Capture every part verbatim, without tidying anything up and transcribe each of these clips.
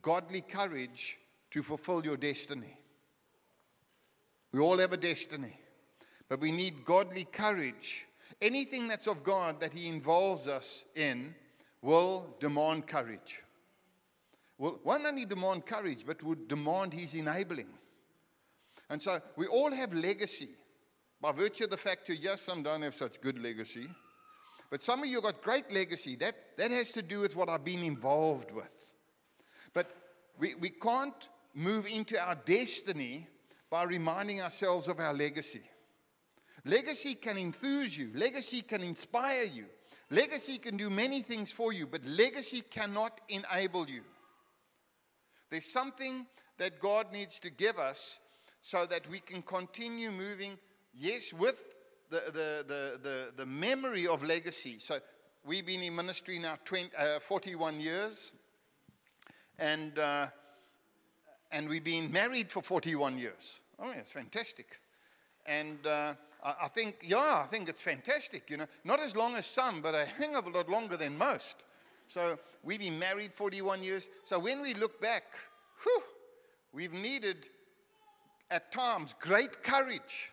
godly courage to fulfill your destiny. We all have a destiny, but we need godly courage. Anything that's of God that He involves us in will demand courage. Will won't only demand courage, but would demand His enabling. And so we all have legacy. By virtue of the fact that, yes, some don't have such good legacy, but some of you got great legacy. That, that has to do with what I've been involved with. But we, we can't move into our destiny by reminding ourselves of our legacy. Legacy can enthuse you. Legacy can inspire you. Legacy can do many things for you, but legacy cannot enable you. There's something that God needs to give us so that we can continue moving, yes, with the, the, the, the, the memory of legacy. So we've been in ministry now twenty, uh, forty-one years, and, uh, and we've been married for forty-one years. Oh, yeah, it's fantastic. And uh, I, I think, yeah, I think it's fantastic, you know. Not as long as some, but a hang of a lot longer than most. So we've been married forty-one years. So when we look back, whew, we've needed, at times, great courage.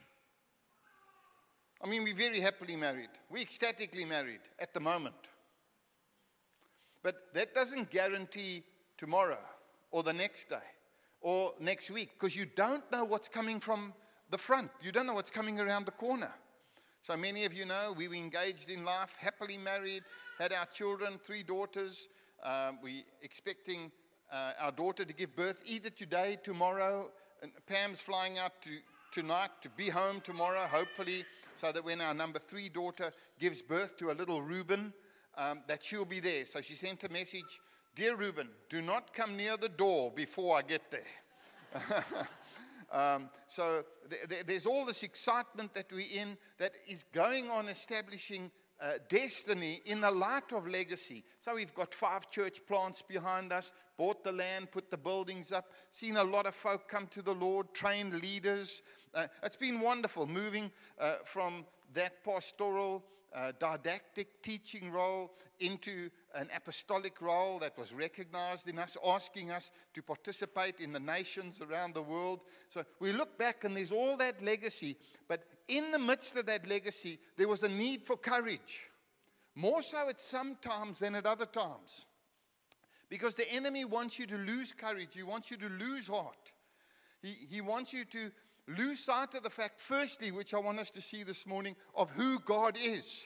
I mean, we're very happily married. We're ecstatically married at the moment. But that doesn't guarantee tomorrow or the next day or next week, because you don't know what's coming from the front. You don't know what's coming around the corner. So many of you know we were engaged in life, happily married, had our children, three daughters. Um, we expecting uh, our daughter to give birth either today, tomorrow. And Pam's flying out to, tonight to be home tomorrow, hopefully, so that when our number three daughter gives birth to a little Reuben, um, that she'll be there. So she sent a message, "Dear Reuben, do not come near the door before I get there." um, so th- th- there's all this excitement that we're in that is going on establishing uh, destiny in the light of legacy. So we've got five church plants behind us, bought the land, put the buildings up, seen a lot of folk come to the Lord, trained leaders. Uh, it's been wonderful moving uh, from that pastoral, uh, didactic teaching role into an apostolic role that was recognized in us, asking us to participate in the nations around the world. So we look back and there's all that legacy, but in the midst of that legacy, there was a need for courage. More so at some times than at other times. Because the enemy wants you to lose courage. He wants you to lose heart. He, he wants you to lose sight of the fact, firstly, which I want us to see this morning, of who God is.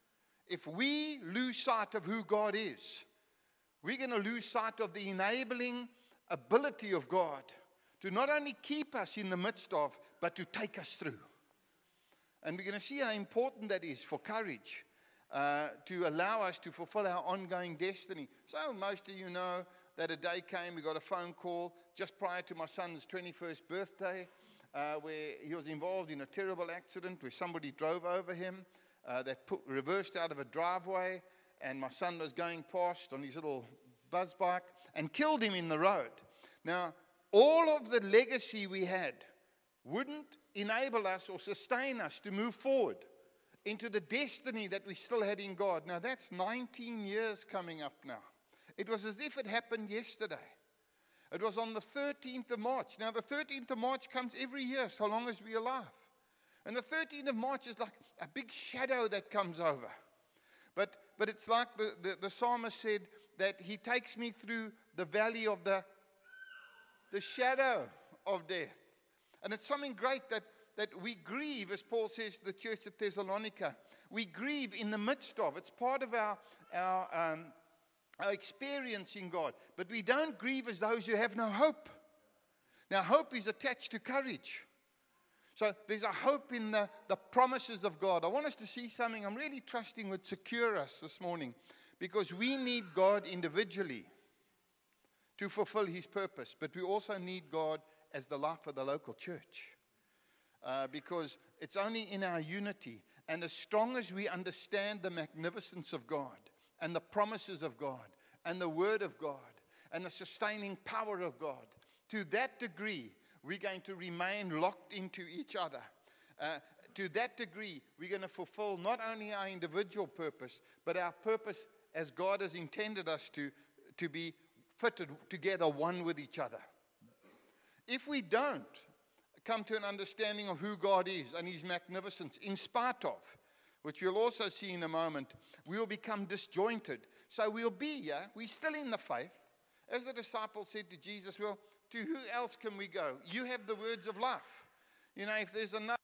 If we lose sight of who God is, we're going to lose sight of the enabling ability of God to not only keep us in the midst of, but to take us through. And we're going to see how important that is for courage. Uh, to allow us to fulfill our ongoing destiny. So most of you know that a day came, we got a phone call just prior to my son's twenty-first birthday, uh, where he was involved in a terrible accident where somebody drove over him, uh, that put, reversed out of a driveway, and my son was going past on his little buzz bike and killed him in the road. Now, all of the legacy we had wouldn't enable us or sustain us to move forward into the destiny that we still had in God. Now, that's nineteen years coming up now. It was as if it happened yesterday. It was on the thirteenth of March. Now, the thirteenth of March comes every year, so long as we're alive. And the thirteenth of March is like a big shadow that comes over. But, but it's like the, the, the psalmist said, that he takes me through the valley of the, the shadow of death. And it's something great that that we grieve, as Paul says to the church at Thessalonica. We grieve in the midst of. It's part of our, our, um, our experience in God. But we don't grieve as those who have no hope. Now, hope is attached to courage. So there's a hope in the, the promises of God. I want us to see something I'm really trusting would secure us this morning, because we need God individually to fulfill His purpose. But we also need God as the life of the local church. Uh, because it's only in our unity, and as strong as we understand the magnificence of God and the promises of God and the Word of God and the sustaining power of God, to that degree we're going to remain locked into each other. Uh, to that degree we're going to fulfill not only our individual purpose, but our purpose as God has intended us to, to be fitted together one with each other. If we don't come to an understanding of who God is and his magnificence, in spite of, which you'll also see in a moment, we will become disjointed. So we'll be here, we're still in the faith. As the disciples said to Jesus, well, to who else can we go? You have the words of life. You know, if there's enough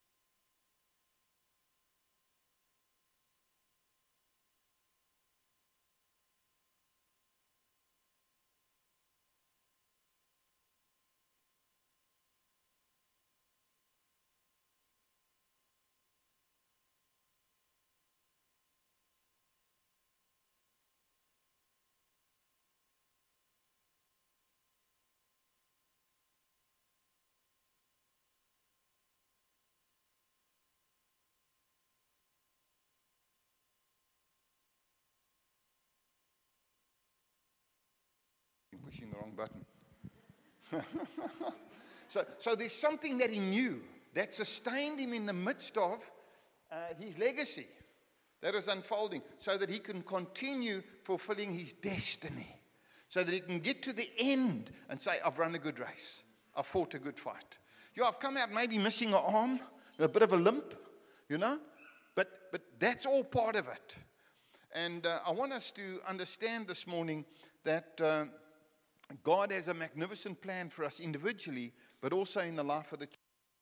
pushing the wrong button. so, so there's something that he knew that sustained him in the midst of uh, his legacy that is unfolding, so that he can continue fulfilling his destiny, so that he can get to the end and say, I've run a good race. I've fought a good fight. Yeah, I've come out maybe missing an arm, a bit of a limp, you know, but, but that's all part of it. And uh, I want us to understand this morning that uh, God has a magnificent plan for us individually, but also in the life of the church.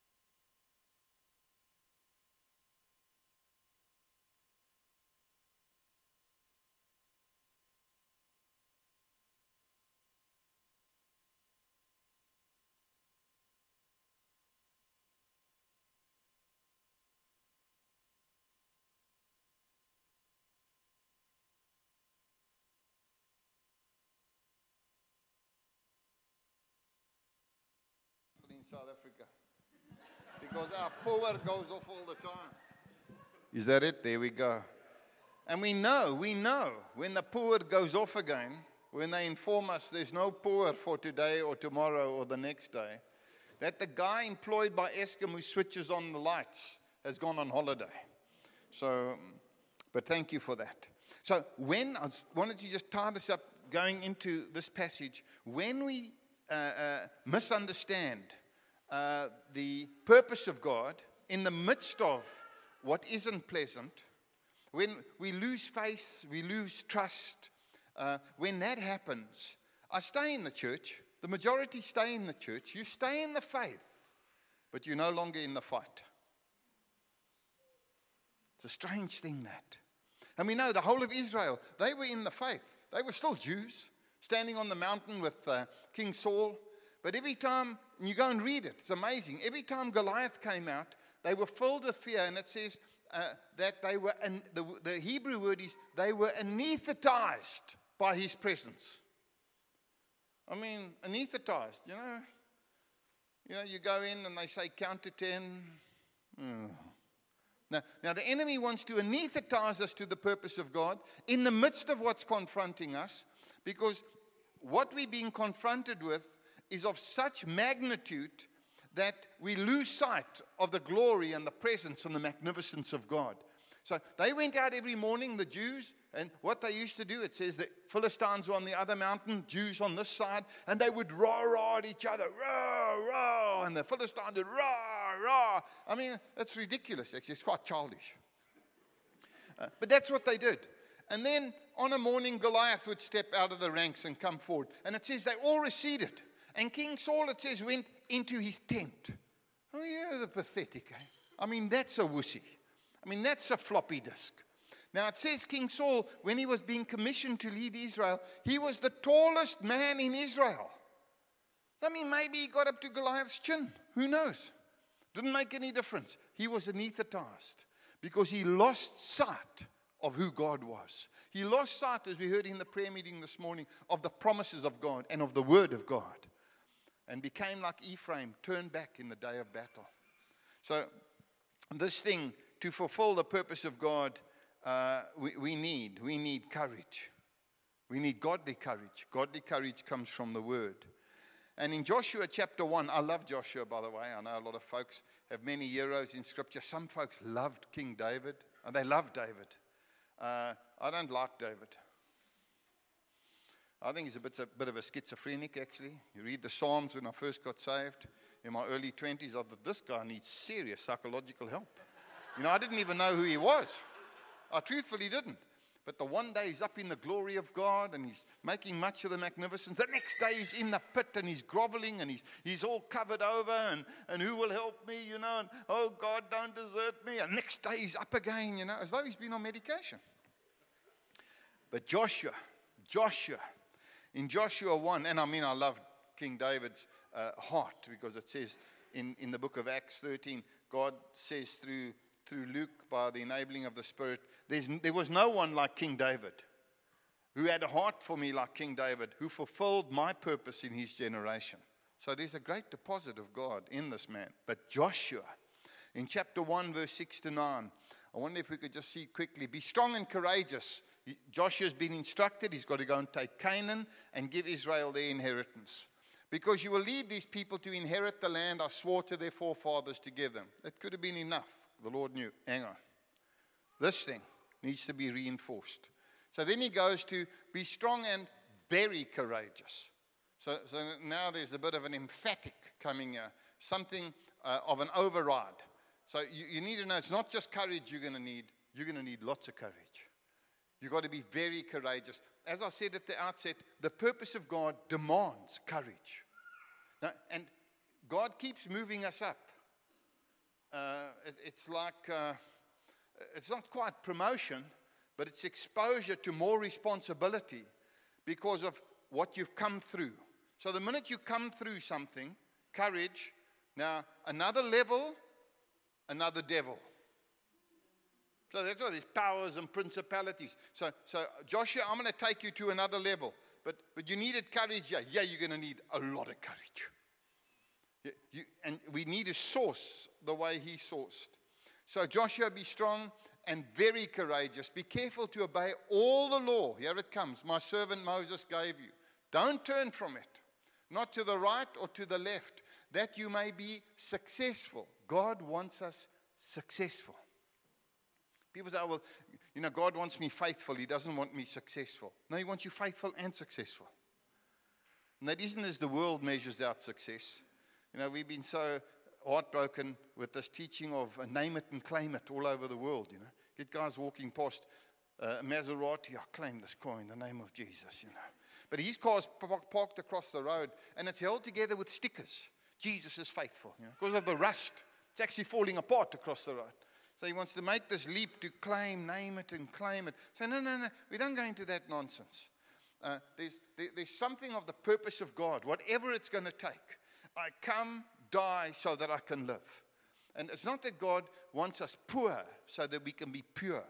In South Africa, because our power goes off all the time. Is that it? There we go. And we know, we know when the power goes off again, when they inform us there's no power for today or tomorrow or the next day, that the guy employed by Eskom who switches on the lights has gone on holiday. So, but thank you for that. So when, I wanted to just tie this up going into this passage, when we uh, uh, misunderstand Uh, the purpose of God in the midst of what isn't pleasant, when we lose faith, we lose trust, uh, when that happens, I stay in the church, the majority stay in the church, you stay in the faith, but you're no longer in the fight. It's a strange thing, that. And we know the whole of Israel, they were in the faith. They were still Jews, standing on the mountain with uh, King Saul. But every time, and you go and read it, it's amazing. Every time Goliath came out, they were filled with fear. And it says uh, that they were, an, the, the Hebrew word is, they were anesthetized by his presence. I mean, anesthetized, you know. You know, you go in and they say, count to ten. Oh. Now, now, the enemy wants to anesthetize us to the purpose of God in the midst of what's confronting us, because what we're being confronted with is of such magnitude that we lose sight of the glory and the presence and the magnificence of God. So they went out every morning, the Jews, and what they used to do, it says that Philistines were on the other mountain, Jews on this side, and they would roar, roar at each other, roar, roar, and the Philistines would roar, roar. I mean, that's ridiculous, actually. It's quite childish. Uh, but that's what they did. And then on a morning, Goliath would step out of the ranks and come forward. And it says they all receded. And King Saul, it says, went into his tent. Oh, yeah, the pathetic, eh? I mean, that's a wussy. I mean, that's a floppy disk. Now, it says King Saul, when he was being commissioned to lead Israel, he was the tallest man in Israel. I mean, maybe he got up to Goliath's chin. Who knows? Didn't make any difference. He was anesthetized because he lost sight of who God was. He lost sight, as we heard in the prayer meeting this morning, of the promises of God and of the word of God, and became like Ephraim, turned back in the day of battle. So this thing, to fulfill the purpose of God, uh, we, we need. We need courage. We need godly courage. Godly courage comes from the word. And in Joshua chapter one, I love Joshua, by the way. I know a lot of folks have many heroes in Scripture. Some folks loved King David, and they love David. Uh, I don't like David. I think he's a bit, a bit of a schizophrenic, actually. You read the Psalms when I first got saved. In my early twenties, I thought, this guy needs serious psychological help. You know, I didn't even know who he was. I truthfully didn't. But the one day he's up in the glory of God and he's making much of the magnificence. The next day he's in the pit and he's groveling and he's, he's all covered over and, and who will help me, you know, and oh God, don't desert me. And next day he's up again, you know, as though he's been on medication. But Joshua, Joshua, in Joshua one, and I mean I love King David's uh, heart, because it says in, in the book of Acts thirteen, God says through through Luke, by the enabling of the Spirit, there's, there was no one like King David, who had a heart for me like King David, who fulfilled my purpose in his generation. So there's a great deposit of God in this man. But Joshua, in chapter one, verse six to nine, I wonder if we could just see quickly, be strong and courageous. Joshua's been instructed, he's got to go and take Canaan and give Israel their inheritance. Because you will lead these people to inherit the land I swore to their forefathers to give them. That could have been enough. The Lord knew, hang on, this thing needs to be reinforced. So then he goes to be strong and very courageous. So, so now there's a bit of an emphatic coming here, something uh, of an override. So you, you need to know it's not just courage you're going to need, you're going to need lots of courage. You've got to be very courageous. As I said at the outset, the purpose of God demands courage. Now, and God keeps moving us up. Uh, it, it's like, uh, it's not quite promotion, but it's exposure to more responsibility because of what you've come through. So the minute you come through something, courage, now another level, another devil. So that's why there's powers and principalities. So, so Joshua, I'm going to take you to another level. But, but you needed courage. Yeah, yeah, you're going to need a lot of courage. You, you, and we need to source the way he sourced. So Joshua, be strong and very courageous. Be careful to obey all the law. Here it comes. My servant Moses gave you. Don't turn from it. Not to the right or to the left. That you may be successful. God wants us successful. People say, oh, well, you know, God wants me faithful. He doesn't want me successful. No, he wants you faithful and successful. And that isn't as the world measures out success. You know, we've been so heartbroken with this teaching of uh, name it and claim it all over the world, you know. Get guys walking past uh, Maserati, I claim this car in the name of Jesus, you know. But his car's parked across the road, and it's held together with stickers. Jesus is faithful, you know. Because of the rust, it's actually falling apart across the road. So he wants to make this leap to claim, name it and claim it. So no, no, no, we don't go into that nonsense. Uh, there's, there, there's something of the purpose of God, whatever it's going to take. I come, die, so that I can live. And it's not that God wants us poor so that we can be pure.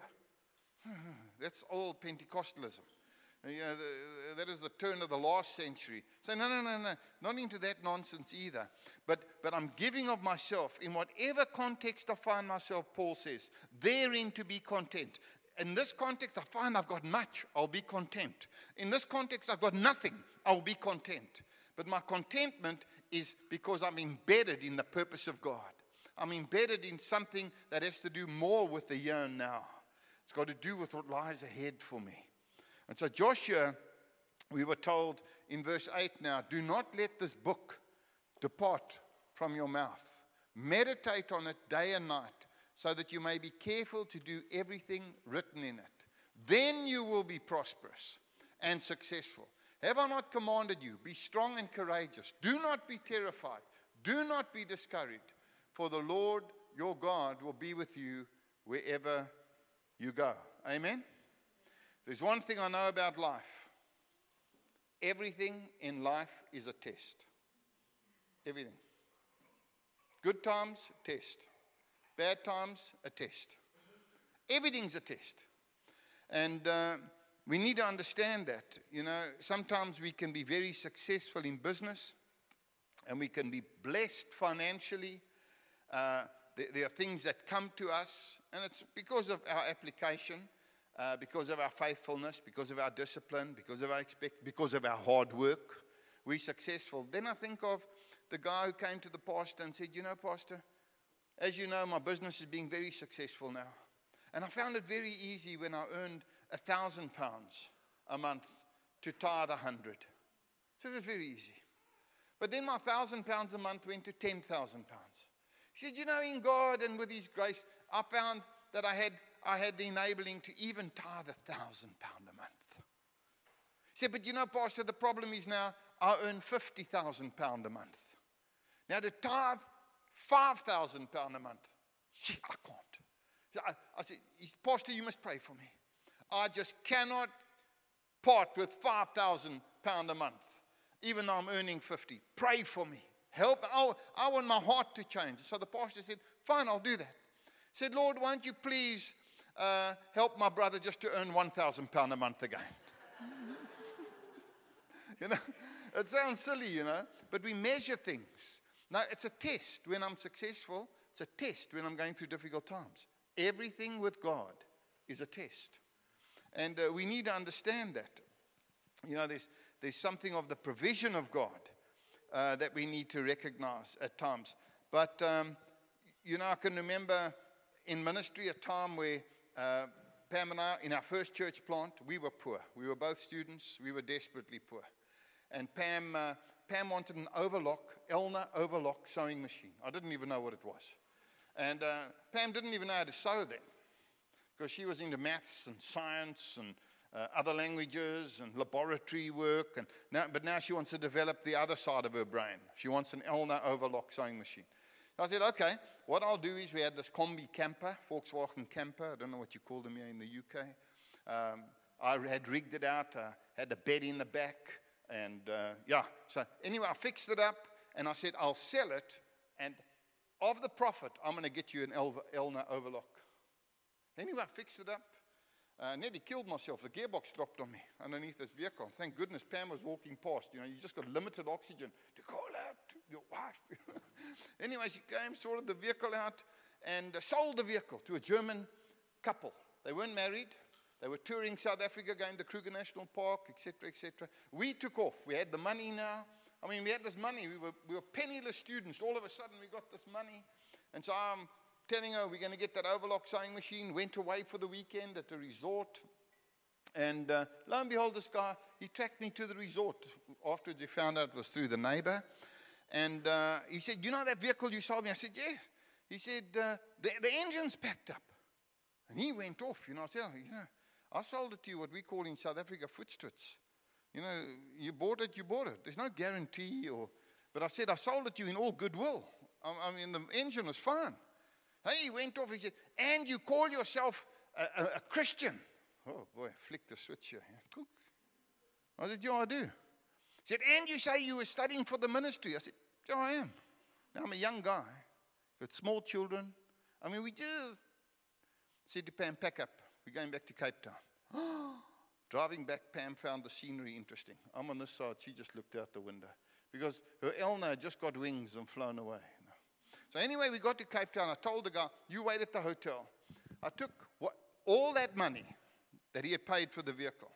That's old Pentecostalism. You know, the, that is the turn of the last century. So no, no, no, no, not into that nonsense either. But, but I'm giving of myself in whatever context I find myself, Paul says, therein to be content. In this context, I find I've got much, I'll be content. In this context, I've got nothing, I'll be content. But my contentment is because I'm embedded in the purpose of God. I'm embedded in something that has to do more with the here and now. It's got to do with what lies ahead for me. And so Joshua, we were told in verse eight now, do not let this book depart from your mouth. Meditate on it day and night, so that you may be careful to do everything written in it. Then you will be prosperous and successful. Have I not commanded you? Be strong and courageous. Do not be terrified. Do not be discouraged. For the Lord your God will be with you wherever you go. Amen? There's one thing I know about life. Everything in life is a test. Everything. Good times, test. Bad times, a test. Everything's a test. And uh, we need to understand that. You know, sometimes we can be very successful in business, and we can be blessed financially. Uh, there, there are things that come to us, and it's because of our application. Uh, because of our faithfulness, because of our discipline, because of our expect, because of our hard work, we're successful. Then I think of the guy who came to the pastor and said, you know, Pastor, as you know, my business is being very successful now. And I found it very easy when I earned a thousand pounds a month to tithe a hundred. So it was very easy. But then my thousand pounds a month went to ten thousand pounds. He said, you know, in God and with His grace, I found that I had I had the enabling to even tithe a thousand pound a month. He said, but you know, Pastor, the problem is now I earn fifty thousand pound a month. Now to tithe five thousand pound a month, shit, I can't. I, I said, Pastor, you must pray for me. I just cannot part with five thousand pound a month, even though I'm earning fifty. Pray for me. Help. I, I want my heart to change. So the pastor said, fine, I'll do that. He said, Lord, won't you please uh, help my brother just to earn one thousand pound a month again? You know, it sounds silly, you know, but we measure things. Now, it's a test when I'm successful. It's a test when I'm going through difficult times. Everything with God is a test. And uh, we need to understand that. You know, there's, there's something of the provision of God uh, that we need to recognize at times. But, um, you know, I can remember in ministry a time where uh, Pam and I, in our first church plant, we were poor. We were both students. We were desperately poor. And Pam, uh, Pam wanted an overlock, Elna overlock sewing machine. I didn't even know what it was. And uh, Pam didn't even know how to sew then, because she was into maths and science and uh, other languages and laboratory work. And now, but now she wants to develop the other side of her brain. She wants an Elna overlock sewing machine. I said, okay, what I'll do is we had this Kombi camper, Volkswagen camper. I don't know what you call them here in the U K. Um, I had rigged it out, uh, had a bed in the back. And uh, yeah, so anyway, I fixed it up and I said, I'll sell it. And of the profit, I'm going to get you an El- Elna overlock. Anyway, I fixed it up. I uh, nearly killed myself. The gearbox dropped on me underneath this vehicle. Thank goodness Pam was walking past. You know, you just got limited oxygen to call out to your wife. Anyway, she came, sorted the vehicle out, and uh, sold the vehicle to a German couple. They weren't married. They were touring South Africa, going to Kruger National Park, et cetera, et cetera. We took off. We had the money now. I mean, we had this money. We were, we were penniless students. All of a sudden, we got this money. And so I'm telling her, we're going to get that overlock sewing machine. Went away for the weekend at the resort. And uh, lo and behold, this guy, he tracked me to the resort. Afterwards, he found out it was through the neighbor. And uh, he said, you know that vehicle you sold me? I said, yes. He said, uh, the, the engine's packed up. And he went off. You know, I said, oh, you know, I sold it to you, what we call in South Africa, footstits. You know, you bought it, you bought it. There's no guarantee. or. But I said, I sold it to you in all goodwill. I, I mean, the engine was fine. Hey, he went off, he said, and you call yourself a, a, a Christian. Oh, boy, I flicked the switch here. Cook. I said, yeah, I do. He said, and you say you were studying for the ministry. I said, yeah, I am. Now, I'm a young guy with small children. I mean, we just said to Pam, pack up. We're going back to Cape Town. Driving back, Pam found the scenery interesting. I'm on this side. She just looked out the window because her Elna had just got wings and flown away. You know. So anyway, we got to Cape Town. I told the guy, you wait at the hotel. I took what, all that money that he had paid for the vehicle.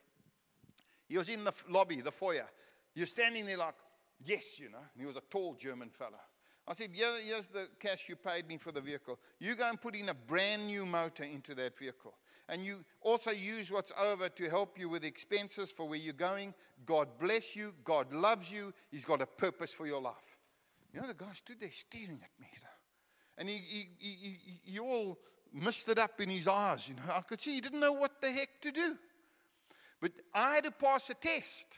He was in the lobby, the foyer. You're standing there like, yes, you know. And he was a tall German fellow. I said, yeah, here's the cash you paid me for the vehicle. You go and put in a brand new motor into that vehicle. And you also use what's over to help you with expenses for where you're going. God bless you. God loves you. He's got a purpose for your life. You know, the guy stood there staring at me. And he, he, he, he, he all missed it up in his eyes. You know, I could see he didn't know what the heck to do. But I had to pass a test.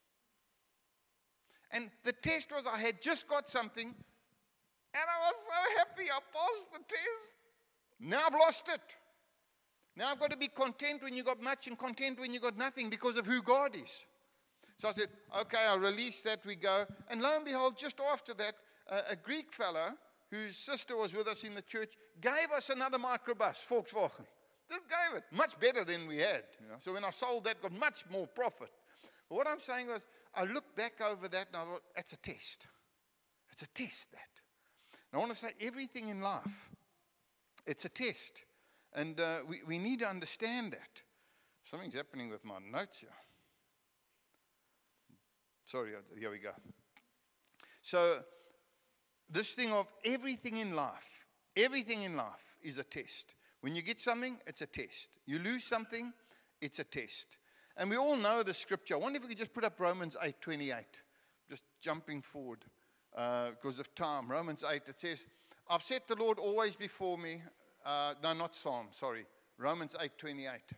And the test was I had just got something. And I was so happy I passed the test. Now I've lost it. Now I've got to be content when you got much and content when you got nothing because of who God is. So I said, okay, I'll release that, we go. And lo and behold, just after that, uh, a Greek fellow whose sister was with us in the church gave us another microbus, Volkswagen. Just gave it, much better than we had. You know? So when I sold that, got much more profit. But what I'm saying was, I looked back over that and I thought, that's a test. It's a test, that. And I want to say everything in life, it's a test. And uh, we, we need to understand that. Something's happening with my notes here. Sorry, here we go. So, this thing of everything in life, everything in life is a test. When you get something, it's a test. You lose something, it's a test. And we all know the scripture. I wonder if we could just put up Romans eight twenty-eight. Just jumping forward uh, because of time. Romans eight, it says, I've set the Lord always before me. Uh, no, not Psalm, sorry. Romans eight twenty-eight.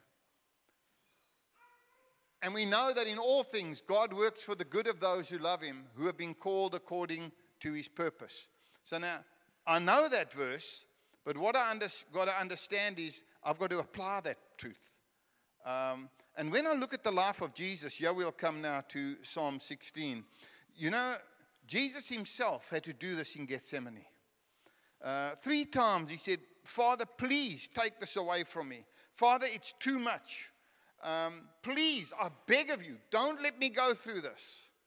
And we know that in all things, God works for the good of those who love him, who have been called according to his purpose. So now, I know that verse, but what I under, got to understand is I've got to apply that truth. Um, and when I look at the life of Jesus, here we'll come now to Psalm sixteen. You know, Jesus himself had to do this in Gethsemane. Uh, three times he said, Father, please take this away from me. Father, it's too much. Um, please, I beg of you, don't let me go through this.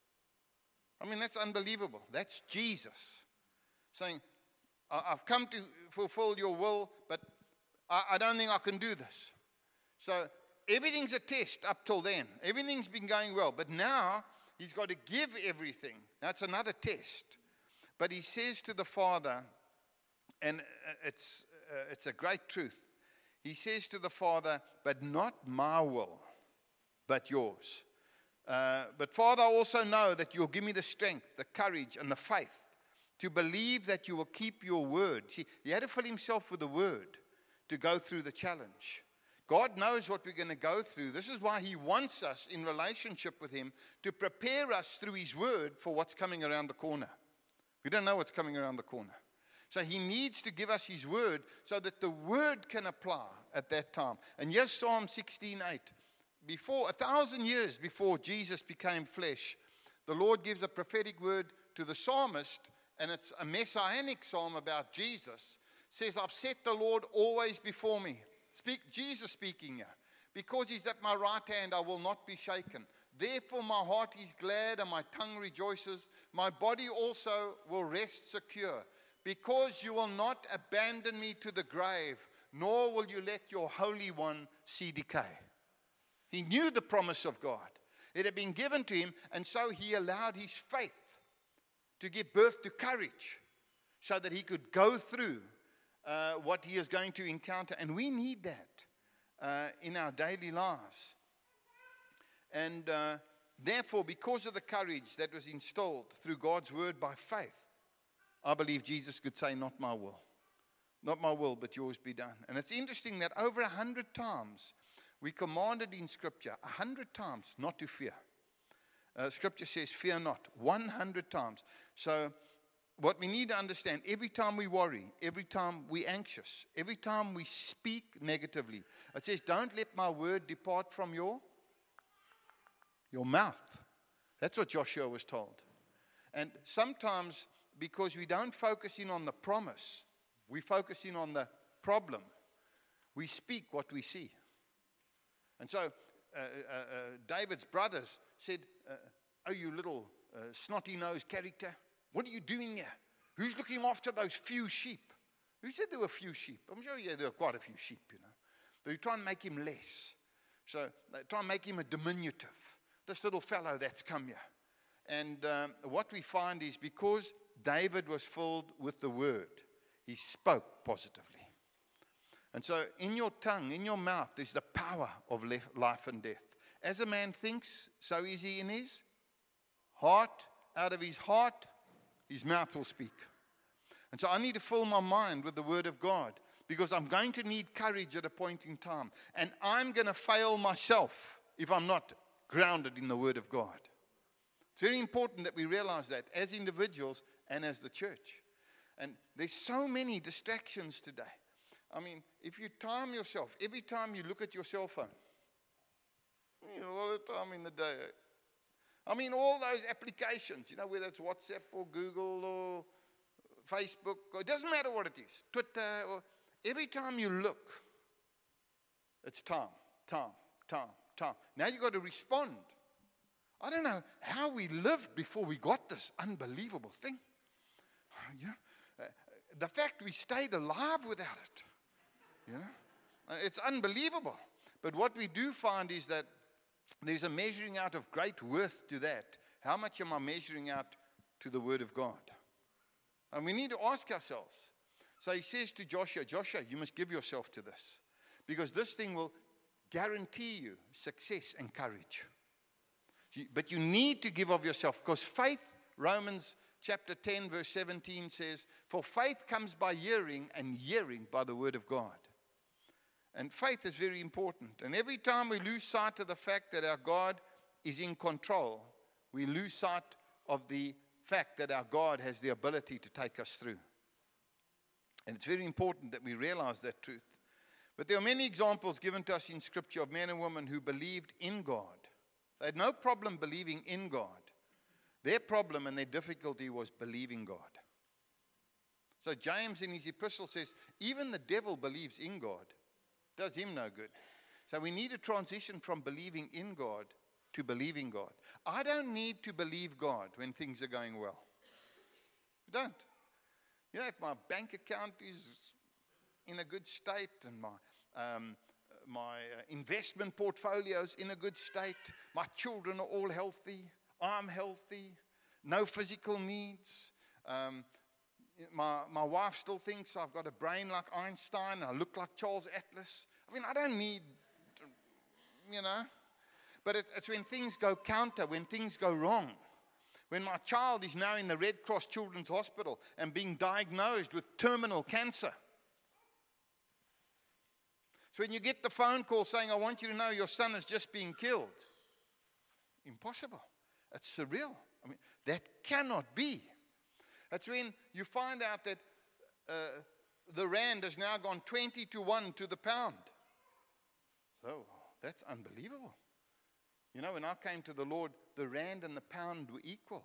I mean, that's unbelievable. That's Jesus saying, I've come to fulfill your will, but I, I don't think I can do this. So everything's a test up till then. Everything's been going well. But now he's got to give everything. That's another test. But he says to the Father, and it's, uh, it's a great truth. He says to the Father, but not my will, but yours. Uh, but Father, I also know that you'll give me the strength, the courage, and the faith to believe that you will keep your word. See, he had to fill himself with the word to go through the challenge. God knows what we're going to go through. This is why he wants us in relationship with him to prepare us through his word for what's coming around the corner. We don't know what's coming around the corner. So he needs to give us his word so that the word can apply at that time. And yes, Psalm sixteen eight. Before, a thousand years before Jesus became flesh, the Lord gives a prophetic word to the psalmist, and it's a messianic psalm about Jesus. It says, I've set the Lord always before me. Speak, Jesus speaking here. Because he's at my right hand, I will not be shaken. Therefore my heart is glad and my tongue rejoices. My body also will rest secure. Because you will not abandon me to the grave, nor will you let your Holy One see decay. He knew the promise of God. It had been given to him, and so he allowed his faith to give birth to courage so that he could go through uh, what he is going to encounter. And we need that uh, in our daily lives. And uh, therefore, because of the courage that was installed through God's word by faith, I believe Jesus could say, not my will. Not my will, but yours be done. And it's interesting that over a hundred times, we commanded in Scripture, a hundred times, not to fear. Uh, scripture says, fear not, one hundred times. So what we need to understand, every time we worry, every time we're anxious, every time we speak negatively, it says, don't let my word depart from your, your mouth. That's what Joshua was told. And sometimes, because we don't focus in on the promise, we focus in on the problem. We speak what we see. And so uh, uh, uh, David's brothers said, uh, oh, you little uh, snotty-nosed character, what are you doing here? Who's looking after those few sheep? Who said there were few sheep? I'm sure yeah, there were quite a few sheep, you know. But you try and make him less. So they try and make him a diminutive. This little fellow that's come here. And um, what we find is because David was filled with the word, he spoke positively. And so in your tongue, in your mouth, there's the power of life and death. As a man thinks, so is he in his heart. Out of his heart, his mouth will speak. And so I need to fill my mind with the word of God, because I'm going to need courage at a point in time. And I'm going to fail myself if I'm not grounded in the word of God. It's very important that we realize that as individuals and as the church. And there's so many distractions today. I mean, if you time yourself, every time you look at your cell phone, you know, a lot of time in the day. I mean, all those applications, you know, whether it's WhatsApp or Google or Facebook, or it doesn't matter what it is, Twitter, or every time you look, it's time, time, time, time. Now you've got to respond. I don't know how we lived before we got this unbelievable thing. You know, uh, the fact we stayed alive without it, you know, uh, it's unbelievable. But what we do find is that there's a measuring out of great worth to that. How much am I measuring out to the Word of God? And we need to ask ourselves. So he says to Joshua, Joshua, you must give yourself to this, because this thing will guarantee you success and courage. You- But you need to give of yourself, because faith, Romans chapter ten, verse seventeen says, for faith comes by hearing, and hearing by the word of God. And faith is very important. And every time we lose sight of the fact that our God is in control, we lose sight of the fact that our God has the ability to take us through. And it's very important that we realize that truth. But there are many examples given to us in Scripture of men and women who believed in God. They had no problem believing in God. Their problem and their difficulty was believing God. So James in his epistle says, even the devil believes in God. Does him no good. So we need to transition from believing in God to believing God. I don't need to believe God when things are going well. I don't. You know, if my bank account is in a good state and my um, my uh, investment portfolio is in a good state, my children are all healthy, I'm healthy, no physical needs, um, my, my wife still thinks I've got a brain like Einstein, I look like Charles Atlas. I mean, I don't need, you know, but it, it's when things go counter, when things go wrong. When my child is now in the Red Cross Children's Hospital and being diagnosed with terminal cancer. So when you get the phone call saying, I want you to know your son is just being killed. Impossible. It's surreal. I mean, that cannot be. That's when you find out that uh, the rand has now gone twenty to one to the pound. So that's unbelievable. You know, when I came to the Lord, the rand and the pound were equal.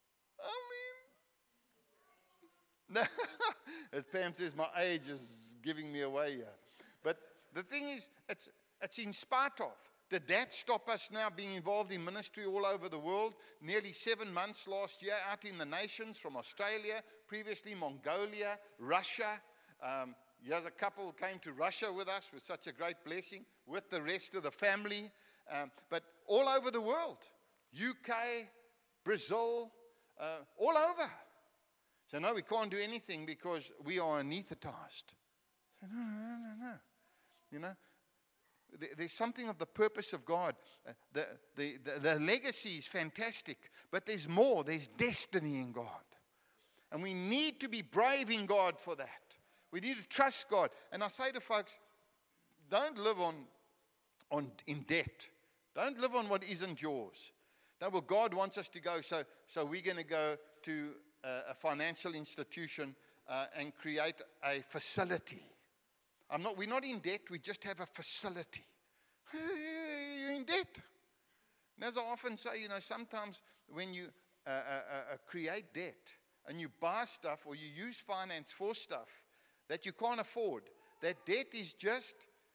I mean, as Pam says, my age is giving me away here. But the thing is, it's, it's in spite of. Did that stop us now being involved in ministry all over the world? Nearly seven months last year out in the nations, from Australia, previously Mongolia, Russia. Um, here's a couple who came to Russia with us with such a great blessing, with the rest of the family. Um, but all over the world, U K, Brazil, uh, all over. So no, we can't do anything because we are anesthetized. No, no, no, no. You know, there's something of the purpose of God. Uh, the, the, the, the legacy is fantastic, but there's more. There's destiny in God. And we need to be brave in God for that. We need to trust God. And I say to folks, don't live on, on in debt. Don't live on what isn't yours. No, well, God wants us to go, so, so we're going to go to a, a financial institution uh, and create a facility. I'm not, we're not in debt, we just have a facility. You're in debt. And as I often say, you know, sometimes when you uh, uh, uh, create debt and you buy stuff or you use finance for stuff that you can't afford, that debt is just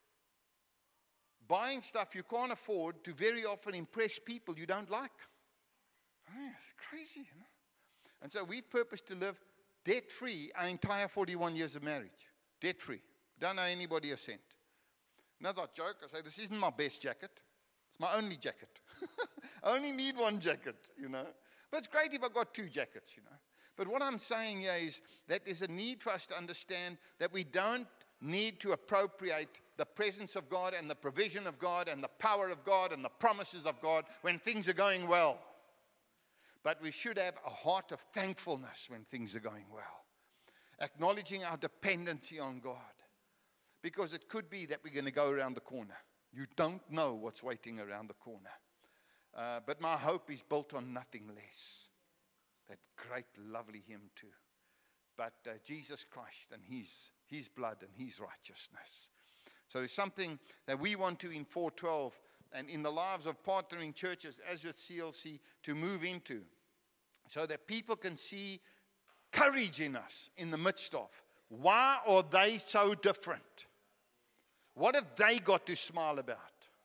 buying stuff you can't afford to very often impress people you don't like. Oh, it's crazy, you know. And so we've purposed to live debt-free our entire forty-one years of marriage. Debt-free. Don't owe anybody a cent. And as I joke, I say, this isn't my best jacket. It's my only jacket. I only need one jacket, you know. But it's great if I've got two jackets, you know. But what I'm saying here is that there's a need for us to understand that we don't need to appropriate the presence of God and the provision of God and the power of God and the promises of God when things are going well. But we should have a heart of thankfulness when things are going well. Acknowledging our dependency on God. Because it could be that we're going to go around the corner. You don't know what's waiting around the corner. Uh, but my hope is built on nothing less. That great, lovely hymn too. But uh, Jesus Christ and his, his blood and his righteousness. So there's something that we want to in four twelve and in the lives of partnering churches as with C L C to move into. So that people can see courage in us in the midst of. Why are they so different? What have they got to smile about?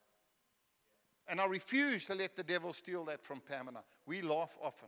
And I refuse to let the devil steal that from Pam and I. We laugh often.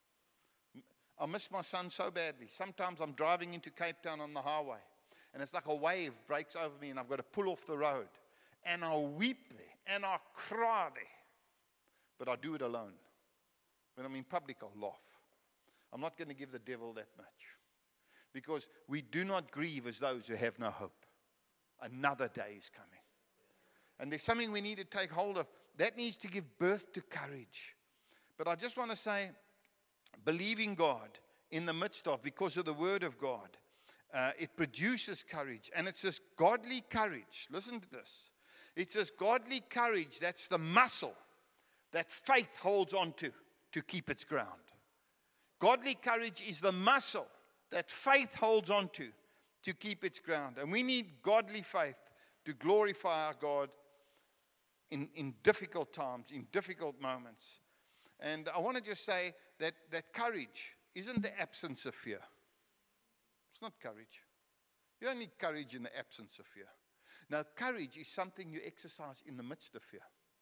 I miss my son so badly. Sometimes I'm driving into Cape Town on the highway, and it's like a wave breaks over me, and I've got to pull off the road. And I weep there, and I cry there. But I do it alone. When I'm in public, I'll laugh. I'm not going to give the devil that much. Because we do not grieve as those who have no hope. Another day is coming. And there's something we need to take hold of. That needs to give birth to courage. But I just want to say, believing God in the midst of, because of the Word of God, uh, it produces courage. And it's this godly courage. Listen to this. It's this godly courage that's the muscle that faith holds on to, to keep its ground. Godly courage is the muscle that faith holds on to, to keep its ground. And we need godly faith to glorify our God in, in difficult times, in difficult moments. And I want to just say that, that courage isn't the absence of fear. It's not courage. You don't need courage in the absence of fear. Now, courage is something you exercise in the midst of fear.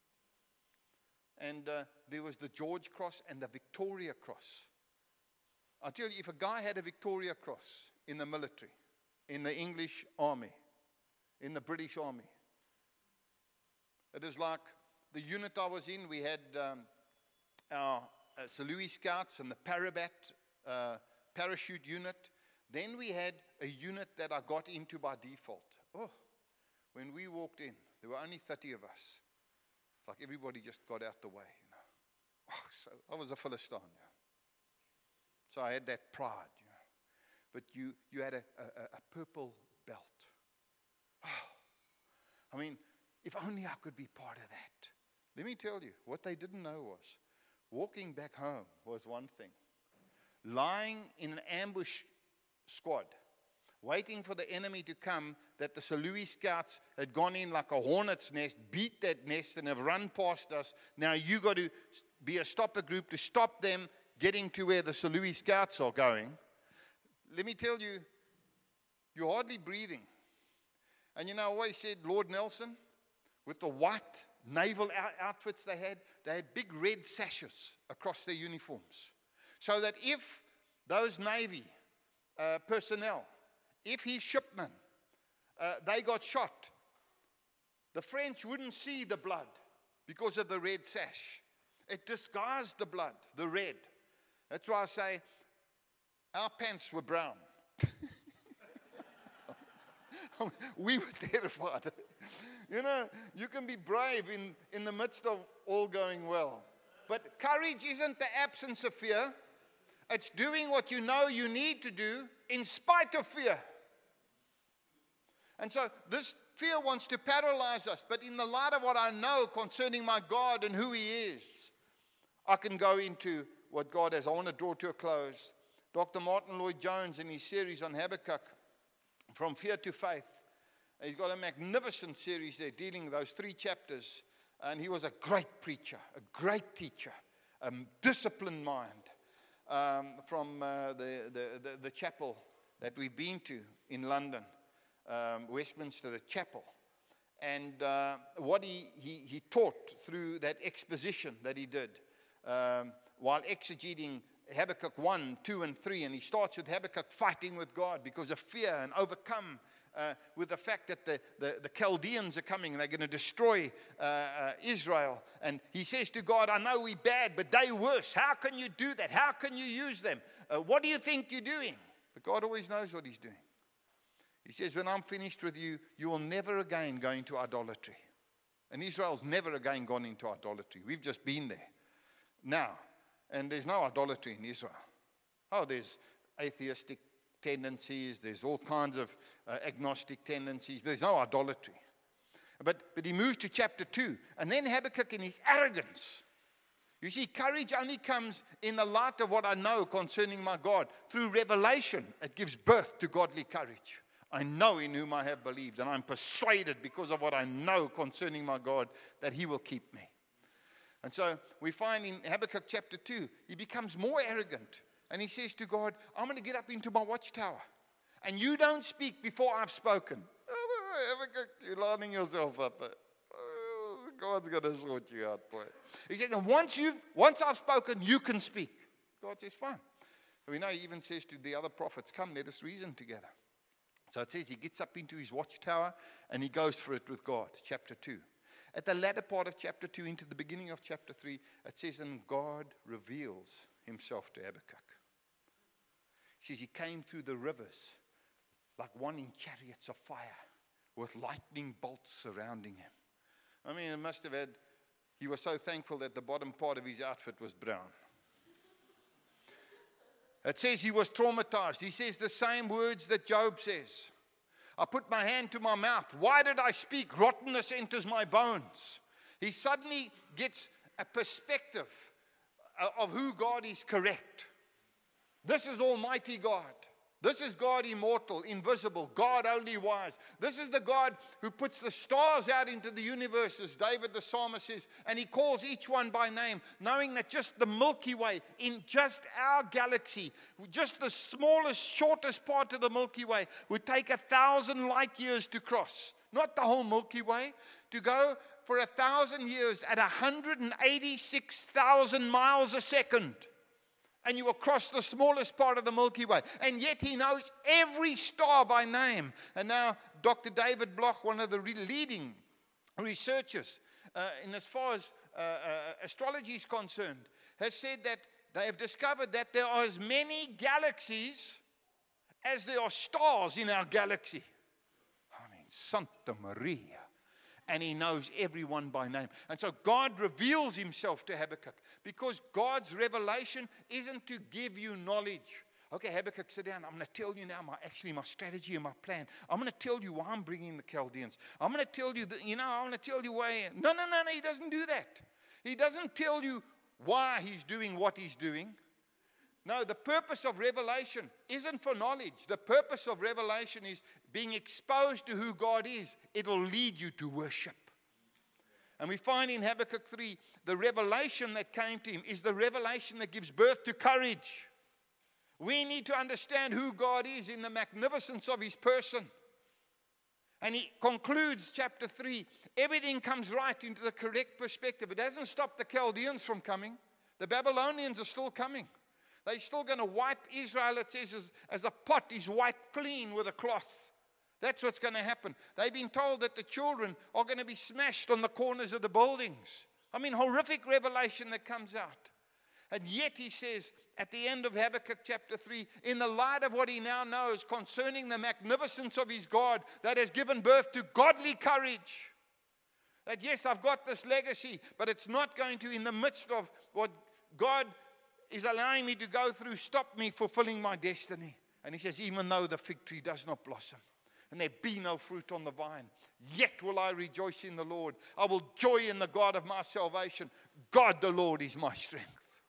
And uh, there was the George Cross and the Victoria Cross. I'll tell you, if a guy had a Victoria Cross in the military, in the English army, in the British army, it is like the unit I was in. We had um, our uh, Salui Scouts and the Parabat uh, parachute unit. Then we had a unit that I got into by default. Oh, when we walked in, there were only thirty of us. It's like everybody just got out the way, you know. Oh, so I was a Philistine, you know. So I had that pride, you know. But you, you had a, a, a purple belt. Oh, I mean, if only I could be part of that. Let me tell you, what they didn't know was, walking back home was one thing. Lying in an ambush squad, waiting for the enemy to come, that the Salui Scouts had gone in like a hornet's nest, beat that nest and have run past us. Now you got to be a stopper group to stop them getting to where the Salui Scouts are going. Let me tell you, you're hardly breathing. And you know, I always said, Lord Nelson, with the white naval out- outfits they had, they had big red sashes across their uniforms. So that if those Navy uh, personnel, if his shipmen, uh, they got shot, the French wouldn't see the blood because of the red sash. It disguised the blood, the red. That's why I say our pants were brown. We were terrified. You know, you can be brave in, in the midst of all going well. But courage isn't the absence of fear. It's doing what you know you need to do in spite of fear. And so this fear wants to paralyze us. But in the light of what I know concerning my God and who He is, I can go into what God has. I want to draw to a close. Doctor Martin Lloyd-Jones, in his series on Habakkuk, From Fear to Faith, he's got a magnificent series there dealing with those three chapters. And he was a great preacher, a great teacher, a disciplined mind um, from uh, the, the, the, the chapel that we've been to in London. Um, Westminster, the chapel. And uh, what he, he, he taught through that exposition that he did um, while exegeting Habakkuk one, two, and three. And he starts with Habakkuk fighting with God because of fear and overcome uh, with the fact that the, the, the Chaldeans are coming and they're going to destroy uh, uh, Israel. And he says to God, I know we're bad, but they're worse. How can you do that? How can you use them? Uh, what do you think you're doing? But God always knows what He's doing. He says, when I'm finished with you, you will never again go into idolatry. And Israel's never again gone into idolatry. We've just been there now. And there's no idolatry in Israel. Oh, there's atheistic tendencies. There's all kinds of uh, agnostic tendencies. But there's no idolatry. But, but he moves to chapter two. And then Habakkuk in his arrogance. You see, courage only comes in the light of what I know concerning my God. Through revelation, it gives birth to godly courage. I know in whom I have believed, and I'm persuaded because of what I know concerning my God that He will keep me. And so we find in Habakkuk chapter two, he becomes more arrogant. And he says to God, I'm going to get up into my watchtower. And you don't speak before I've spoken. Oh, Habakkuk, you're lining yourself up. Oh, God's going to sort you out, boy. He said, and once, you've, once I've spoken, you can speak. God says, fine. So we know he even says to the other prophets, come, let us reason together. So it says he gets up into his watchtower and he goes for it with God, chapter two. At the latter part of chapter two, into the beginning of chapter three, it says, and God reveals Himself to Habakkuk. He says he came through the rivers like one in chariots of fire with lightning bolts surrounding him. I mean, it must have had, he was so thankful that the bottom part of his outfit was brown. It says he was traumatized. He says the same words that Job says. I put my hand to my mouth. Why did I speak? Rottenness enters my bones. He suddenly gets a perspective of who God is correct. This is Almighty God. This is God immortal, invisible, God only wise. This is the God who puts the stars out into the universe, as David the psalmist says, and he calls each one by name, knowing that just the Milky Way, in just our galaxy, just the smallest, shortest part of the Milky Way, would take a thousand light years to cross. Not the whole Milky Way, to go for a thousand years at one hundred eighty-six thousand miles a second. And you will cross the smallest part of the Milky Way. And yet he knows every star by name. And now Doctor David Bloch, one of the re- leading researchers uh, in as far as uh, uh, astrology is concerned, has said that they have discovered that there are as many galaxies as there are stars in our galaxy. I mean, Santa Maria. And he knows everyone by name. And so God reveals himself to Habakkuk, because God's revelation isn't to give you knowledge. Okay, Habakkuk, sit down. I'm going to tell you now my actually my strategy and my plan. I'm going to tell you why I'm bringing the Chaldeans. I'm going to tell you, that, you know, I'm going to tell you why. No, no, no, no, he doesn't do that. He doesn't tell you why he's doing what he's doing. No, the purpose of revelation isn't for knowledge. The purpose of revelation is being exposed to who God is. It'll lead you to worship. And we find in Habakkuk three, the revelation that came to him is the revelation that gives birth to courage. We need to understand who God is in the magnificence of his person. And he concludes chapter three, everything comes right into the correct perspective. It doesn't stop the Chaldeans from coming. The Babylonians are still coming. They're still going to wipe Israel, it says, as, as a pot is wiped clean with a cloth. That's what's going to happen. They've been told that the children are going to be smashed on the corners of the buildings. I mean, horrific revelation that comes out. And yet he says at the end of Habakkuk chapter three, in the light of what he now knows concerning the magnificence of his God that has given birth to godly courage, that yes, I've got this legacy, but it's not going to, in the midst of what God is allowing me to go through, stop me fulfilling my destiny. And he says, even though the fig tree does not blossom and there be no fruit on the vine, yet will I rejoice in the Lord. I will joy in the God of my salvation. God the Lord is my strength.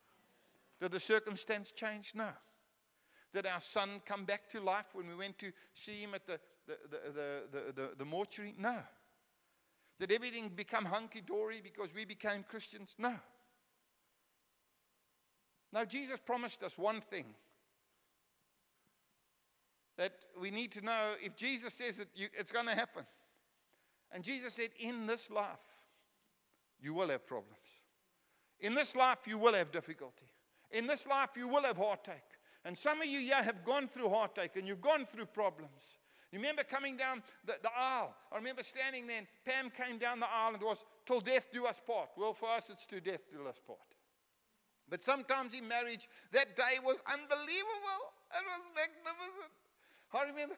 Did the circumstance change? No. Did our son come back to life when we went to see him at the, the, the, the, the, the, the mortuary? No. Did everything become hunky-dory because we became Christians? No. Now, Jesus promised us one thing, that we need to know. If Jesus says it, you, it's going to happen. And Jesus said, in this life, you will have problems. In this life, you will have difficulty. In this life, you will have heartache. And some of you here have gone through heartache and you've gone through problems. You remember coming down the, the aisle. I remember standing there and Pam came down the aisle and it was, till death do us part. Well, for us, it's to death do us part. But sometimes in marriage, that day was unbelievable. It was magnificent. I remember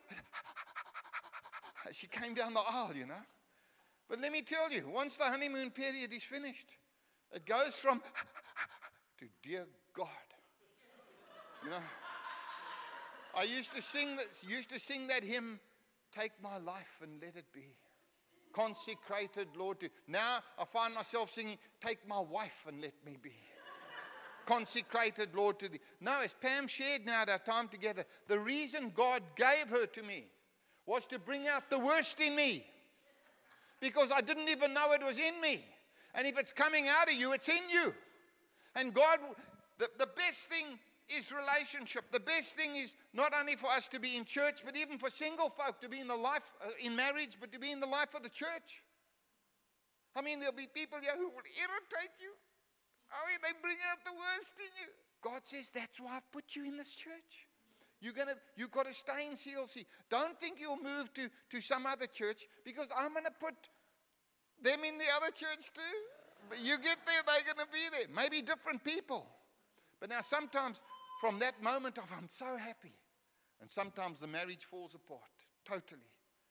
she came down the aisle, you know. But let me tell you, once the honeymoon period is finished, it goes from to dear God. You know, I used to sing that, used to sing that hymn, take my life and let it be. Consecrated, Lord. To, now I find myself singing, take my wife and let me be. Consecrated, Lord, to thee. No, as Pam shared now at our time together, the reason God gave her to me was to bring out the worst in me. Because I didn't even know it was in me. And if it's coming out of you, it's in you. And God, the, the best thing is relationship. The best thing is not only for us to be in church, but even for single folk to be in the life, uh, in marriage, but to be in the life of the church. I mean, there'll be people here who will irritate you. I mean, they bring out the worst in you. God says, that's why I've put you in this church. You're gonna, you've got to stay in C L C. Don't think you'll move to, to some other church, because I'm going to put them in the other church too. But you get there, they're going to be there. Maybe different people. But now sometimes from that moment of, I'm so happy. And sometimes the marriage falls apart, totally.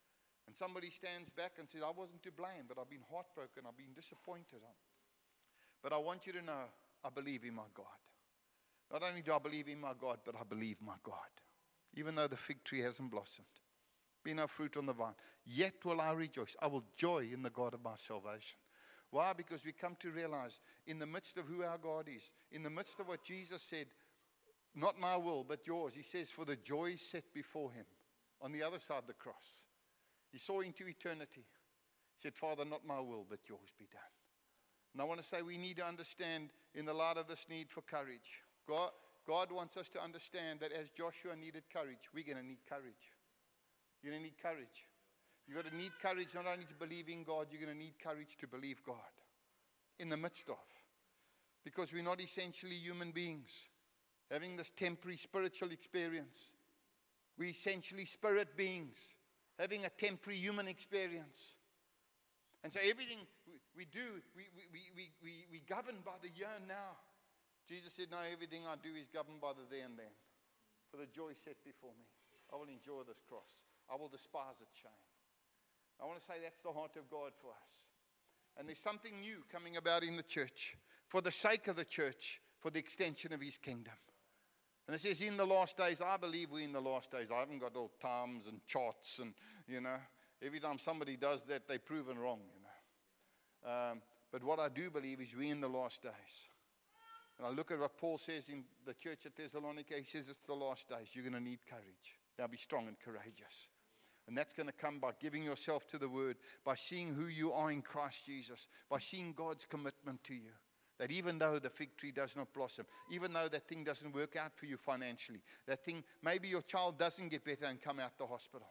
And somebody stands back and says, I wasn't to blame, but I've been heartbroken, I've been disappointed. But I want you to know, I believe in my God. Not only do I believe in my God, but I believe my God. Even though the fig tree hasn't blossomed, be no fruit on the vine, yet will I rejoice. I will joy in the God of my salvation. Why? Because we come to realize in the midst of who our God is, in the midst of what Jesus said, not my will, but yours. He says, for the joy set before him on the other side of the cross. He saw into eternity. He said, Father, not my will, but yours be done. And I want to say we need to understand in the light of this need for courage. God, God wants us to understand that as Joshua needed courage, we're going to need courage. You're going to need courage. You're going to need courage not only to believe in God, you're going to need courage to believe God in the midst of. Because we're not essentially human beings having this temporary spiritual experience. We're essentially spirit beings having a temporary human experience. And so everything we, we do, we, we, we, we, we, we govern by the here and now. Jesus said, no, everything I do is governed by the there and then. For the joy set before me, I will enjoy this cross. I will despise its shame. I want to say that's the heart of God for us. And there's something new coming about in the church for the sake of the church, for the extension of his kingdom. And it says in the last days, I believe we're in the last days. I haven't got all times and charts and, you know, every time somebody does that, they're proven wrong, you know. Um, but what I do believe is we're in the last days. And I look at what Paul says in the church at Thessalonica. He says it's the last days. You're going to need courage. Now be strong and courageous. And that's going to come by giving yourself to the Word, by seeing who you are in Christ Jesus, by seeing God's commitment to you. That even though the fig tree does not blossom, even though that thing doesn't work out for you financially, that thing, maybe your child doesn't get better and come out the hospital.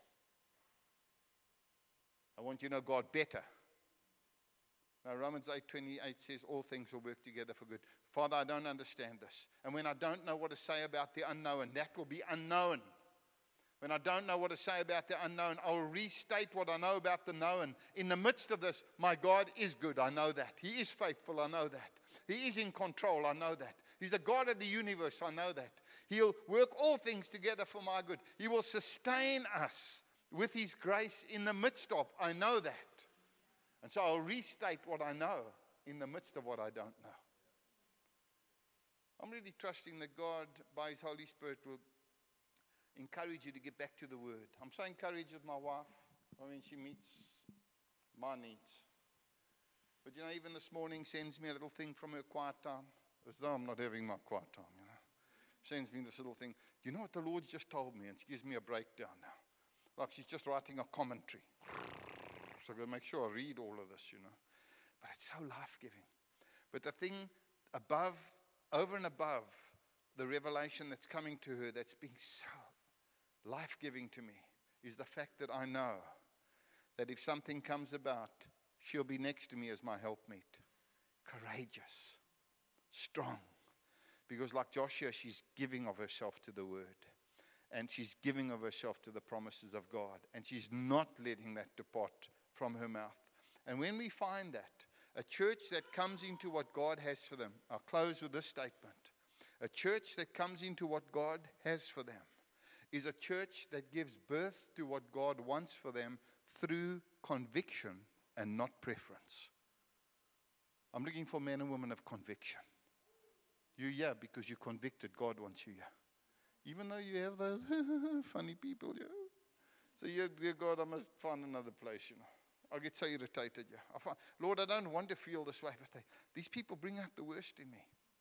I want you to know God better. Now Romans eight twenty-eight says all things will work together for good. Father, I don't understand this. And when I don't know what to say about the unknown, that will be unknown. When I don't know what to say about the unknown, I will restate what I know about the known. In the midst of this, my God is good. I know that. He is faithful. I know that. He is in control. I know that. He's the God of the universe. I know that. He'll work all things together for my good. He will sustain us with his grace in the midst of. I know that. And so I'll restate what I know in the midst of what I don't know. I'm really trusting that God, by his Holy Spirit, will encourage you to get back to the Word. I'm so encouraged with my wife. I mean, she meets my needs. But, you know, even this morning sends me a little thing from her quiet time. As though I'm not having my quiet time, you know. Sends me this little thing. You know what the Lord just told me? And she gives me a breakdown now. Like she's just writing a commentary. So I've got to make sure I read all of this, you know. But it's so life-giving. But the thing above, over and above the revelation that's coming to her that's being so life-giving to me is the fact that I know that if something comes about, she'll be next to me as my helpmeet. Courageous. Strong. Because like Joshua, she's giving of herself to the Word. And she's giving of herself to the promises of God. And she's not letting that depart from her mouth. And when we find that, a church that comes into what God has for them, I'll close with this statement. A church that comes into what God has for them is a church that gives birth to what God wants for them through conviction and not preference. I'm looking for men and women of conviction. You're here because you're convicted. God wants you here. Even though you have those funny people, yeah. So, yeah, dear God, I must find another place, you know. I get so irritated, yeah. I find, Lord, I don't want to feel this way, but they, these people bring out the worst in me.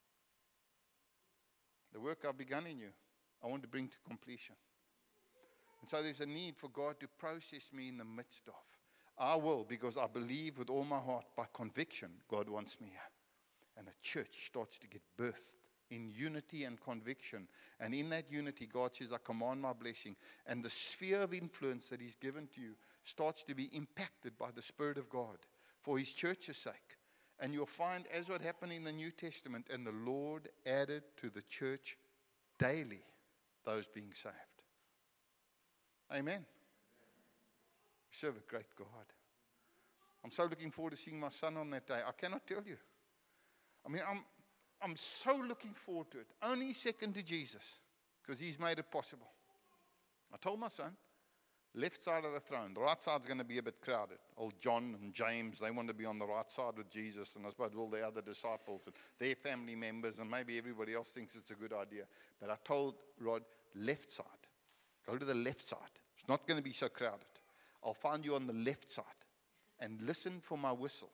The work I've begun in you, I want to bring to completion. And so there's a need for God to process me in the midst of. I will, because I believe with all my heart, by conviction, God wants me here. And a church starts to get birthed in unity and conviction. And in that unity, God says, I command my blessing. And the sphere of influence that he's given to you starts to be impacted by the Spirit of God for his church's sake. And you'll find, as what happened in the New Testament, and the Lord added to the church daily those being saved. Amen. We serve a great God. I'm so looking forward to seeing my son on that day. I cannot tell you. I mean, I'm I'm so looking forward to it. Only second to Jesus, because he's made it possible. I told my son, Left side of the throne. The right side's going to be a bit crowded. Old John and James, they want to be on the right side with Jesus, and I suppose all the other disciples and their family members, and maybe everybody else thinks it's a good idea. But I told Rod, left side. Go to the left side. It's not going to be so crowded. I'll find you on the left side. And listen for my whistle.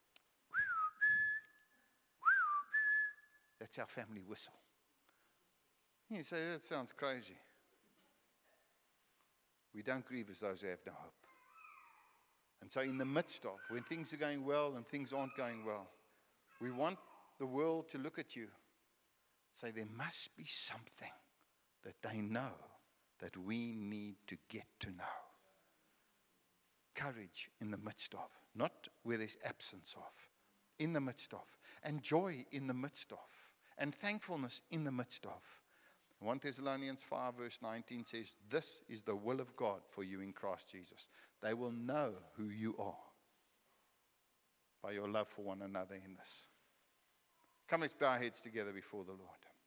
That's our family whistle. You say, that sounds crazy. We don't grieve as those who have no hope. And so in the midst of, when things are going well and things aren't going well, we want the world to look at you, say there must be something that they know that we need to get to know. Courage in the midst of, not where there's absence of, in the midst of, and joy in the midst of, and thankfulness in the midst of. First Thessalonians five verse nineteen says, this is the will of God for you in Christ Jesus. They will know who you are by your love for one another in this. Come, let's bow our heads together before the Lord.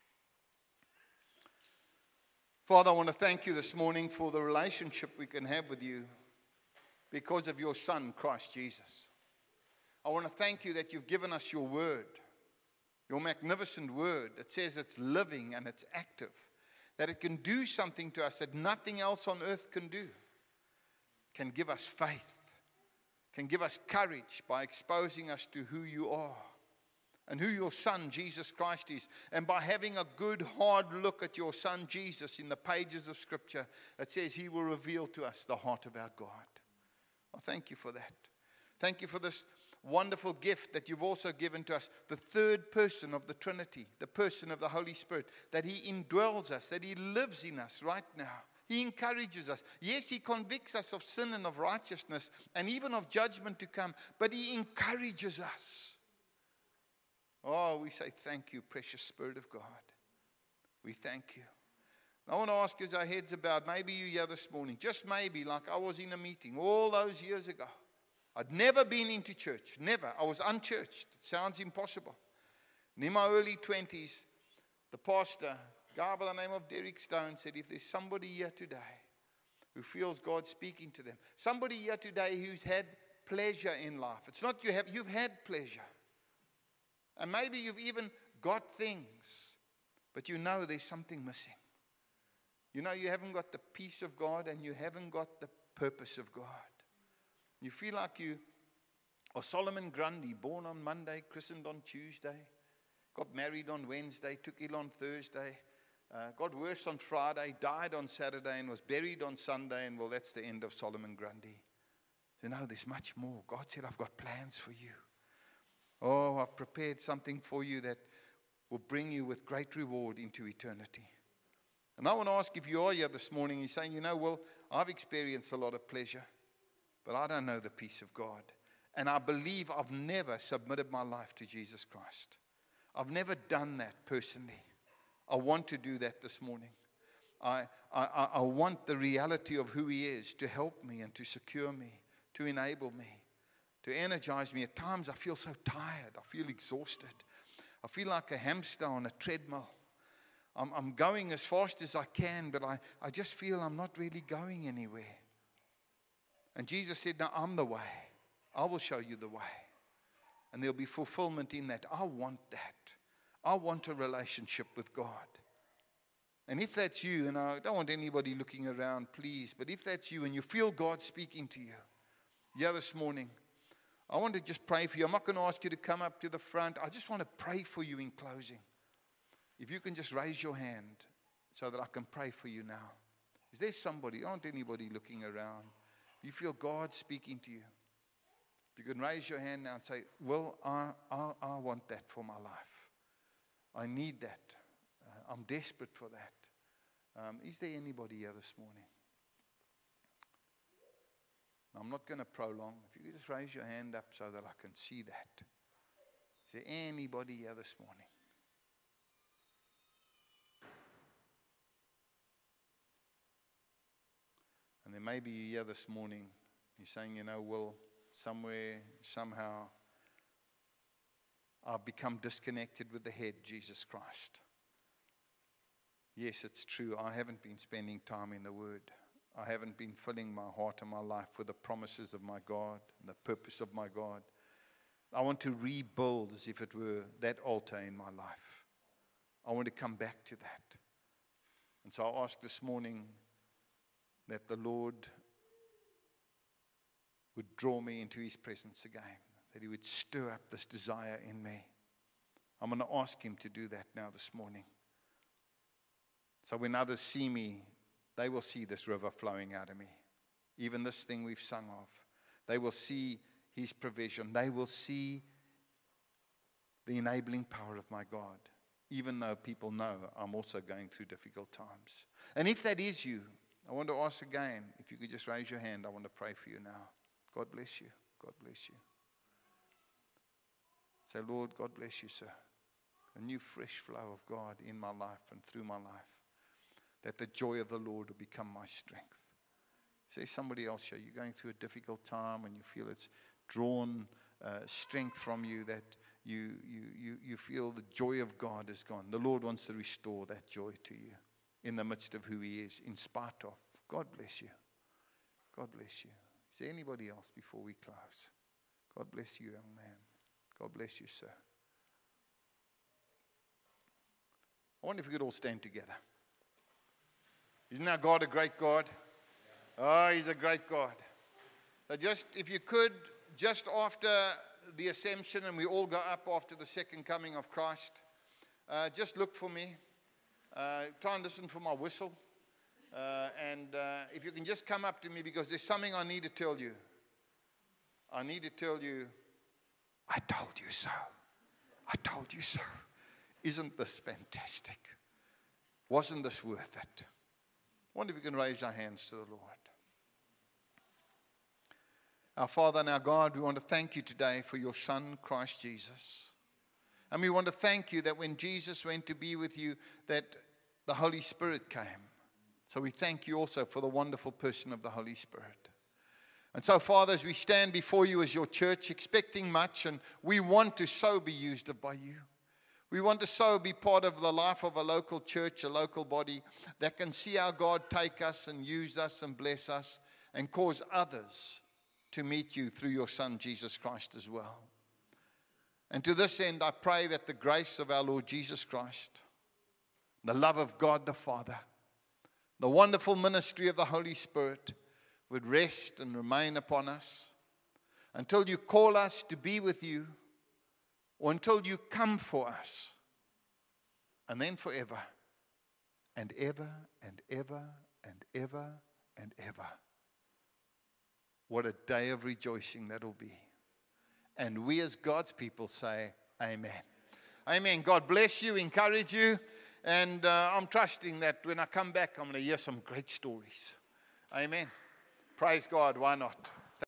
Father, I want to thank you this morning for the relationship we can have with you because of your Son, Christ Jesus. I want to thank you that you've given us your word, your magnificent word that says it's living and it's active, that it can do something to us that nothing else on earth can do, can give us faith, can give us courage by exposing us to who you are and who your Son, Jesus Christ, is. And by having a good, hard look at your Son, Jesus, in the pages of Scripture, it says he will reveal to us the heart of our God. I thank you for that. Thank you for this wonderful gift that you've also given to us, the third person of the Trinity, the person of the Holy Spirit, that he indwells us, that he lives in us right now. He encourages us. Yes, he convicts us of sin and of righteousness and even of judgment to come, but he encourages us. Oh, we say thank you, precious Spirit of God. We thank you. I want to ask you as our heads are bowed, maybe you here this morning, just maybe, like I was in a meeting all those years ago. I'd never been into church, never. I was unchurched. It sounds impossible. And in my early twenties, the pastor, a guy by the name of Derek Stone, said, if there's somebody here today who feels God speaking to them, somebody here today who's had pleasure in life. It's not you have, you've had pleasure. And maybe you've even got things, but you know there's something missing. You know you haven't got the peace of God and you haven't got the purpose of God. You feel like you are Solomon Grundy, born on Monday, christened on Tuesday, got married on Wednesday, took ill on Thursday, uh, got worse on Friday, died on Saturday and was buried on Sunday, and well, that's the end of Solomon Grundy. You know, there's much more. God said, I've got plans for you. Oh, I've prepared something for you that will bring you with great reward into eternity. And I want to ask if you are here this morning and you're saying, you know, well, I've experienced a lot of pleasure, but I don't know the peace of God. And I believe I've never submitted my life to Jesus Christ. I've never done that personally. I want to do that this morning. I, I, I want the reality of who he is to help me and to secure me, to enable me, to energize me. At times I feel so tired. I feel exhausted. I feel like a hamster on a treadmill. I'm, I'm going as fast as I can, but I, I just feel I'm not really going anywhere. And Jesus said, no, I'm the way. I will show you the way. And there'll be fulfillment in that. I want that. I want a relationship with God. And if that's you, and I don't want anybody looking around, please, but if that's you and you feel God speaking to you, yeah, this morning, I want to just pray for you. I'm not going to ask you to come up to the front. I just want to pray for you in closing. If you can just raise your hand so that I can pray for you now. Is there somebody? Aren't anybody looking around? You feel God speaking to you. If you can raise your hand now and say, well, I, I, I want that for my life. I need that. Uh, I'm desperate for that. Um, is there anybody here this morning? I'm not going to prolong. If you could just raise your hand up so that I can see that. Is there anybody here this morning? And then maybe you're here this morning, you're saying, you know, well, somewhere, somehow, I've become disconnected with the head, Jesus Christ. Yes, it's true. I haven't been spending time in the Word. I haven't been filling my heart and my life with the promises of my God and the purpose of my God. I want to rebuild as if it were that altar in my life. I want to come back to that. And so I ask this morning that the Lord would draw me into his presence again, that he would stir up this desire in me. I'm going to ask him to do that now this morning. So when others see me, they will see this river flowing out of me. Even this thing we've sung of. They will see his provision. They will see the enabling power of my God, even though people know I'm also going through difficult times. And if that is you, I want to ask again, if you could just raise your hand, I want to pray for you now. God bless you. God bless you. Say, Lord, God bless you, sir. A new fresh flow of God in my life and through my life. That the joy of the Lord will become my strength. Say somebody else here, you're going through a difficult time and you feel it's drawn uh, strength from you, that you, you, you, you feel the joy of God is gone. The Lord wants to restore that joy to you in the midst of who he is, in spite of. God bless you. God bless you. Is there anybody else before we close? God bless you, young man. God bless you, sir. I wonder if we could all stand together. Isn't our God a great God? Oh, he's a great God. So just, if you could, just after the ascension, and we all go up after the second coming of Christ, uh, just look for me. Uh, try and listen for my whistle. Uh, and uh, if you can just come up to me, because there's something I need to tell you. I need to tell you, I told you so. I told you so. Isn't this fantastic? Wasn't this worth it? I wonder if we can raise our hands to the Lord. Our Father and our God, we want to thank you today for your Son, Christ Jesus. And we want to thank you that when Jesus went to be with you, that the Holy Spirit came. So we thank you also for the wonderful person of the Holy Spirit. And so, Father, as we stand before you as your church, expecting much, and we want to so be used by you. We want to so be part of the life of a local church, a local body that can see our God take us and use us and bless us and cause others to meet you through your Son, Jesus Christ, as well. And to this end, I pray that the grace of our Lord Jesus Christ, the love of God the Father, the wonderful ministry of the Holy Spirit would rest and remain upon us until you call us to be with you, or until you come for us, and then forever, and ever, and ever, and ever, and ever. What a day of rejoicing that'll be. And we as God's people say, amen. Amen. God bless you, encourage you, and uh, I'm trusting that when I come back, I'm going to hear some great stories. Amen. Praise God. Why not?